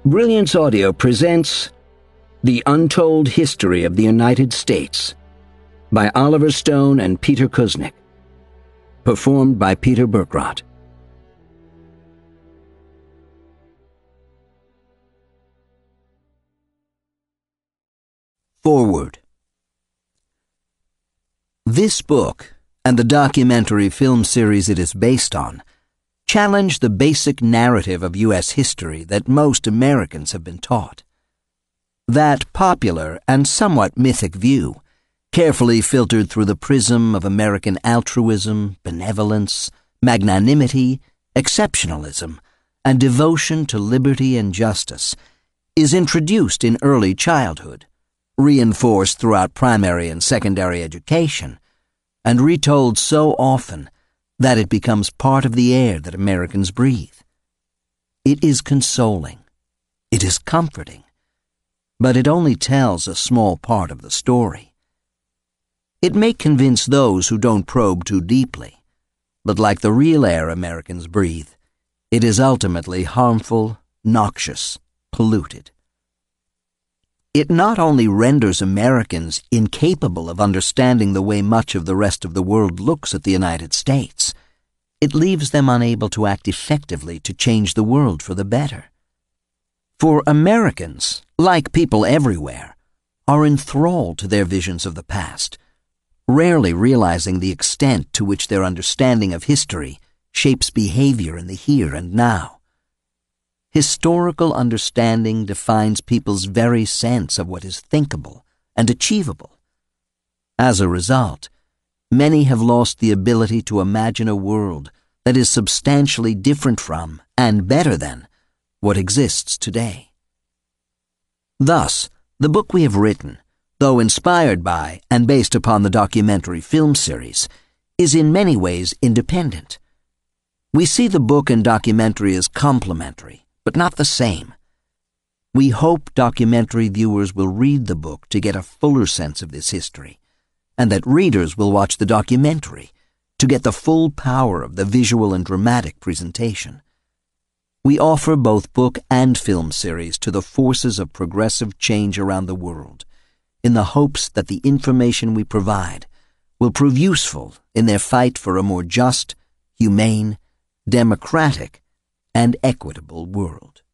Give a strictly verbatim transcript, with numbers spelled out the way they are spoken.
Brilliance Audio presents The Untold History of the United States by Oliver Stone and Peter Kuznick. Performed by Peter Berkrot. Forward. This book, and the documentary film series it is based on, challenge the basic narrative of U S history that most Americans have been taught. That popular and somewhat mythic view, carefully filtered through the prism of American altruism, benevolence, magnanimity, exceptionalism, and devotion to liberty and justice, is introduced in early childhood, reinforced throughout primary and secondary education, and retold so often that it becomes part of the air that Americans breathe. It is consoling. It is comforting. But it only tells a small part of the story. It may convince those who don't probe too deeply, but like the real air Americans breathe, it is ultimately harmful, noxious, polluted. It not only renders Americans incapable of understanding the way much of the rest of the world looks at the United States, it leaves them unable to act effectively to change the world for the better. For Americans, like people everywhere, are enthralled to their visions of the past, rarely realizing the extent to which their understanding of history shapes behavior in the here and now. Historical understanding defines people's very sense of what is thinkable and achievable. As a result, many have lost the ability to imagine a world that is substantially different from, and better than, what exists today. Thus, the book we have written, though inspired by and based upon the documentary film series, is in many ways independent. We see the book and documentary as complementary, but not the same. We hope documentary viewers will read the book to get a fuller sense of this history, and that readers will watch the documentary to get the full power of the visual and dramatic presentation. We offer both book and film series to the forces of progressive change around the world, in the hopes that the information we provide will prove useful in their fight for a more just, humane, democratic, and equitable world.